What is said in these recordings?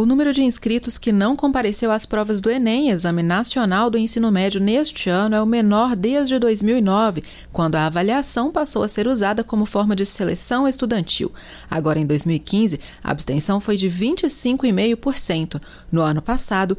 O número de inscritos que não compareceu às provas do Enem, Exame Nacional do Ensino Médio, neste ano é o menor desde 2009, quando a avaliação passou a ser usada como forma de seleção estudantil. Agora, em 2015, a abstenção foi de 25,5%. No ano passado,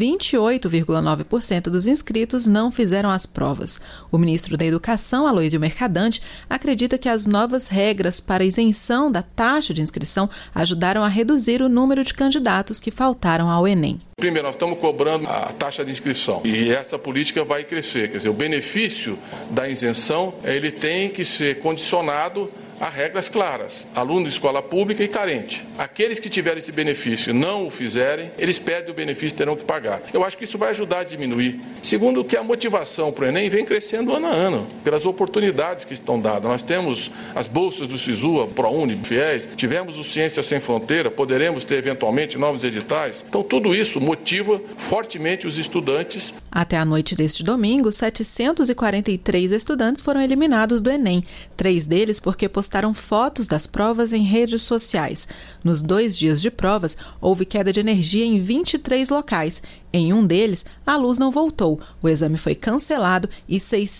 28,9% dos inscritos não fizeram as provas. O ministro da Educação, Aloysio Mercadante, acredita que as novas regras para isenção da taxa de inscrição ajudaram a reduzir o número de candidatos que faltaram ao Enem. Primeiro, nós estamos cobrando a taxa de inscrição e essa política vai crescer. Quer dizer, o benefício da isenção, ele tem que ser condicionado a regras claras, aluno de escola pública e carente. Aqueles que tiverem esse benefício e não o fizerem, eles perdem o benefício e terão que pagar. Eu acho que isso vai ajudar a diminuir. Segundo, que a motivação para o Enem vem crescendo ano a ano, pelas oportunidades que estão dadas. Nós temos as bolsas do SISU, a ProUni, FIES, tivemos o Ciência Sem Fronteira, poderemos ter eventualmente novos editais. Então tudo isso motiva fortemente os estudantes. Até a noite deste domingo, 743 estudantes foram eliminados do Enem, 3 deles porque postaram fotos das provas em redes sociais. Nos 2 dias de provas, houve queda de energia em 23 locais. Em um deles, a luz não voltou, o exame foi cancelado e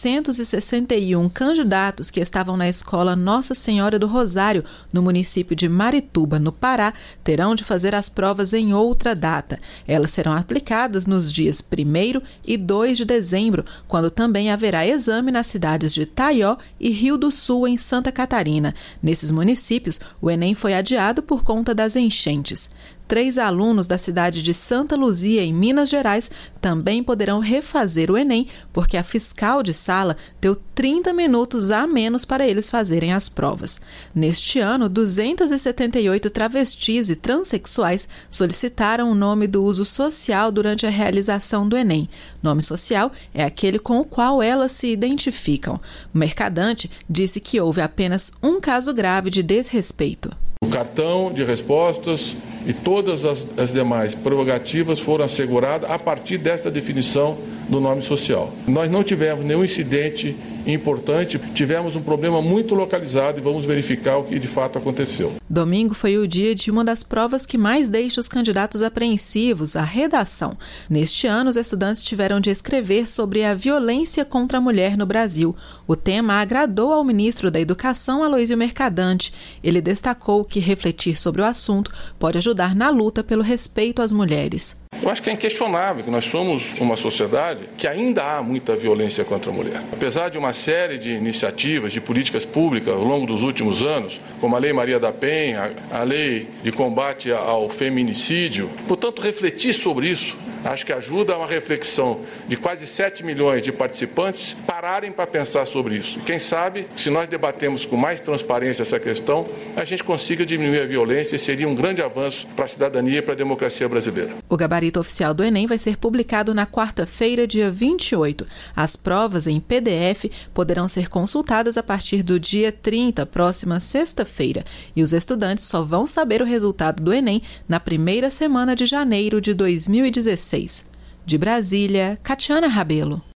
661 candidatos que estavam na escola Nossa Senhora do Rosário, no município de Marituba, no Pará, terão de fazer as provas em outra data. Elas serão aplicadas nos dias 1º e 2 de dezembro, quando também haverá exame nas cidades de Taió e Rio do Sul, em Santa Catarina. Nesses municípios, o Enem foi adiado por conta das enchentes. 3 alunos da cidade de Santa Luzia, em Minas Gerais, também poderão refazer o Enem, porque a fiscal de sala deu 30 minutos a menos para eles fazerem as provas. Neste ano, 278 travestis e transexuais solicitaram o nome do uso social durante a realização do Enem. Nome social é aquele com o qual elas se identificam. O Mercadante disse que houve apenas um caso grave de desrespeito. O cartão de respostas e todas as demais prerrogativas foram asseguradas a partir desta definição do nome social. Nós não tivemos nenhum incidente importante, tivemos um problema muito localizado e vamos verificar o que de fato aconteceu. Domingo foi o dia de uma das provas que mais deixa os candidatos apreensivos, a redação. Neste ano, os estudantes tiveram de escrever sobre a violência contra a mulher no Brasil. O tema agradou ao ministro da Educação, Aloysio Mercadante. Ele destacou que refletir sobre o assunto pode ajudar na luta pelo respeito às mulheres. Eu acho que é inquestionável que nós somos uma sociedade que ainda há muita violência contra a mulher. Apesar de uma série de iniciativas, de políticas públicas ao longo dos últimos anos, como a Lei Maria da Penha, a Lei de Combate ao Feminicídio, portanto, refletir sobre isso, acho que ajuda a uma reflexão de quase 7 milhões de participantes pararem para pensar sobre isso. Quem sabe, se nós debatemos com mais transparência essa questão, a gente consiga diminuir a violência e seria um grande avanço para a cidadania e para a democracia brasileira. O gabarito oficial do Enem vai ser publicado na quarta-feira, dia 28. As provas em PDF poderão ser consultadas a partir do dia 30, próxima sexta-feira. E os estudantes só vão saber o resultado do Enem na primeira semana de janeiro de 2016. De Brasília, Catiana Rabelo.